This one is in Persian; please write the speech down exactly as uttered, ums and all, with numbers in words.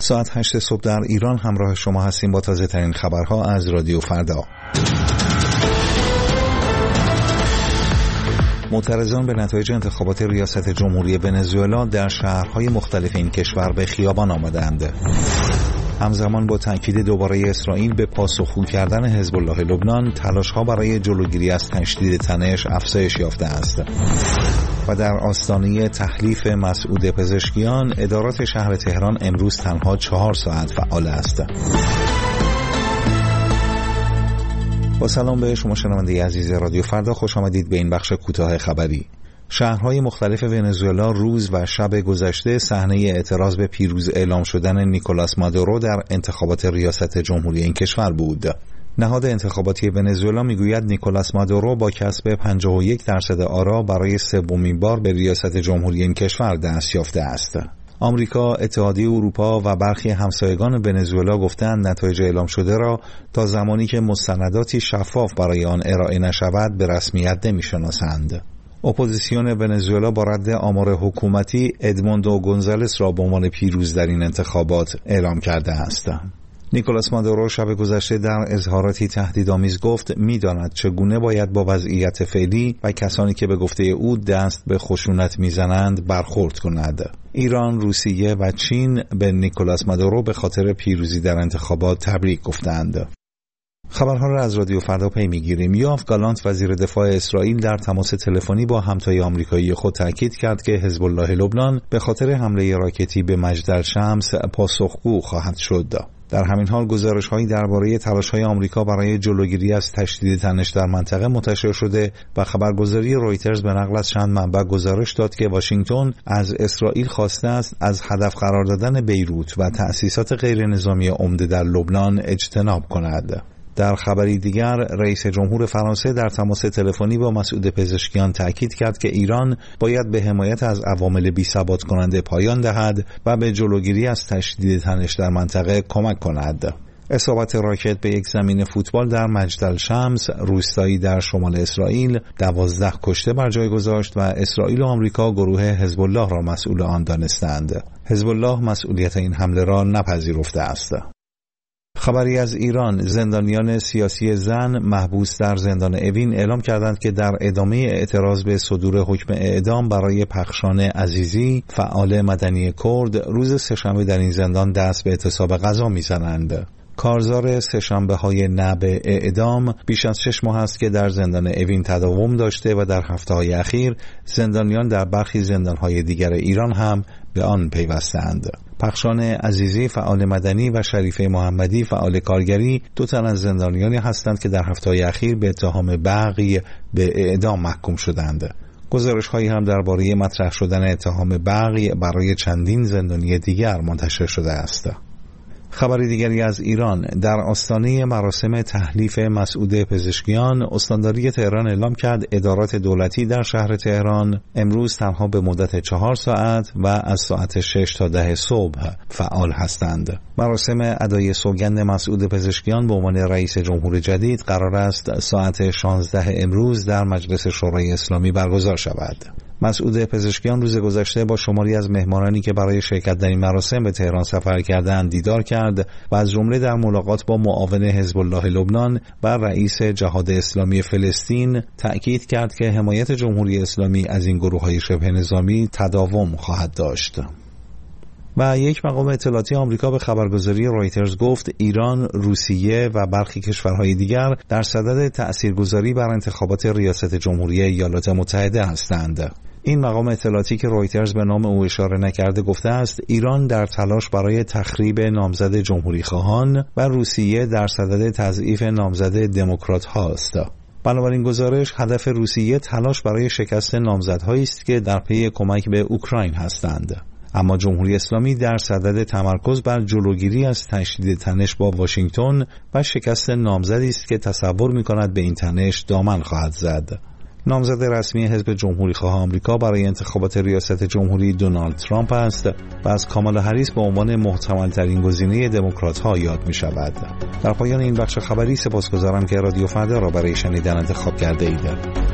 ساعت هشت صبح در ایران همراه شما هستیم با تازه ترین خبرها از رادیو فردا. معترضان به نتایج انتخابات ریاست جمهوری ونزوئلا در شهرهای مختلف این کشور به خیابان آمدند. همزمان با تاکید دوباره اسرائیل به پاسخگو کردن حزب الله لبنان، تلاش‌ها برای جلوگیری از تشدید تنش افزایش یافته است. و در آستانه تحلیف مسعود پزشکیان، ادارات شهر تهران امروز تنها چهار ساعت فعال است. با سلام به شما شنونده عزیز رادیو فردا، خوش آمدید به این بخش کوتاه خبری. شهرهای مختلف ونزوئلا روز و شب گذشته صحنه اعتراض به پیروز اعلام شدن نیکولاس مادورو در انتخابات ریاست جمهوری این کشور بود. نهاد انتخاباتی ونزوئلا میگوید نیکولاس مادورو با کسب پنجاه و یک درصد آرا برای سومین بار به ریاست جمهوری این کشور دست یافته است. آمریکا، اتحادیه اروپا و برخی همسایگان ونزوئلا گفتند نتایج اعلام شده را تا زمانی که مستنداتی شفاف برای آن ارائه نشود به رسمیت نمی‌شناسند. اپوزیسیون ونزوئلا با رد آمار حکومتی ادموندو گونزالس را به عنوان پیروز در این انتخابات اعلام کرده است. نیکولاس مادورو شب گذشته در اظهاراتی تهدیدآمیز گفت می‌داند چگونه باید با وضعیت فعلی و کسانی که به گفته او دست به خشونت می‌زنند برخورد کند. ایران، روسیه و چین به نیکولاس مادورو به خاطر پیروزی در انتخابات تبریک گفتند. خبرها را از رادیو فردا پی میگیریم. یوآف گالانت وزیر دفاع اسرائیل در تماس تلفنی با همتای آمریکایی خود تاکید کرد که حزب الله لبنان به خاطر حمله راکتی به مجدلشمس پاسخگو خواهد شد. در همین حال گزارش‌هایی درباره تلاش‌های آمریکا برای جلوگیری از تشدید تنش در منطقه منتشر شده و خبرگزاری رویترز به نقل از چند منبع گزارش داد که واشنگتن از اسرائیل خواسته است از هدف قرار دادن بیروت و تأسیسات غیرنظامی عمده در لبنان اجتناب کند. در خبری دیگر، رئیس جمهور فرانسه در تماس تلفنی با مسعود پزشکیان تاکید کرد که ایران باید به حمایت از عوامل بی‌ثبات کننده پایان دهد و به جلوگیری از تشدید تنش در منطقه کمک کند. اصابت راکت به یک زمین فوتبال در مجدلشمس، روستایی در شمال اسرائیل، دوازده کشته بر جای گذاشت و اسرائیل و آمریکا گروه حزب الله را مسئول آن دانستند. حزب الله مسئولیت این حمله را نپذیرفته است. خبری از ایران، زندانیان سیاسی زن محبوس در زندان اوین اعلام کردند که در ادامه اعتراض به صدور حکم اعدام برای پخشان عزیزی، فعال مدنی کرد، روز سه‌شنبه در این زندان دست به اعتصاب غذا می‌زنند. کارزار سه‌شنبه های نه به اعدام بیش از شش ماه است که در زندان اوین تداوم داشته و در هفته‌های اخیر زندانیان در برخی زندان‌های دیگر ایران هم به آن پیوستند. پخشان عزیزی فعال مدنی و شریفه محمدی فعال کارگری دو تن از زندانیانی هستند که در هفته‌های اخیر به اتهام بغی به اعدام محکوم شدند. گزارش‌هایی هم درباره مطرح شدن اتهام بغی برای چندین زندانی دیگر منتشر شده است. خبری دیگری از ایران، در آستانه مراسم تحلیف مسعود پزشکیان، استانداری تهران اعلام کرد ادارات دولتی در شهر تهران امروز تنها به مدت چهار ساعت و از ساعت شش تا ده صبح فعال هستند. مراسم ادای سوگند مسعود پزشکیان به عنوان رئیس جمهور جدید قرار است ساعت شانزده امروز در مجلس شورای اسلامی برگزار شود. مسعود پزشکیان روز گذشته با شماری از مهمانانی که برای شرکت در این مراسم به تهران سفر کردند دیدار کرد و از جمله در ملاقات با معاون حزب الله لبنان و رئیس جهاد اسلامی فلسطین تأکید کرد که حمایت جمهوری اسلامی از این گروه‌های شبه نظامی تداوم خواهد داشت. و یک مقام اطلاعاتی آمریکا به خبرگزاری رویترز گفت ایران، روسیه و برخی کشورهای دیگر در صدد تأثیرگذاری بر انتخابات ریاست جمهوری ایالات متحده هستند. این مقام اطلاعاتی که رویترز به نام او اشاره نکرده گفته است ایران در تلاش برای تخریب نامزد جمهوری خواهان و روسیه در صدد تضعیف نامزد دموکرات هاست. بنابراین گزارش هدف روسیه تلاش برای شکست نامزدهایی است که در پی کمک به اوکراین هستند. اما جمهوری اسلامی در صدد تمرکز بر جلوگیری از تشدید تنش با واشنگتن و شکست نامزدی است که تصور می‌کند به این تنش دامن خواهد زد. نامزد رسمی حزب جمهوری خواه آمریکا برای انتخابات ریاست جمهوری دونالد ترامپ است و از کامالا هریس به عنوان محتمل ترین گزینه دموکرات‌ها یاد می‌شود. در پایان این بخش خبری سپاسگزارم که رادیو فردا را برای شنیدن انتخاب کرده اید.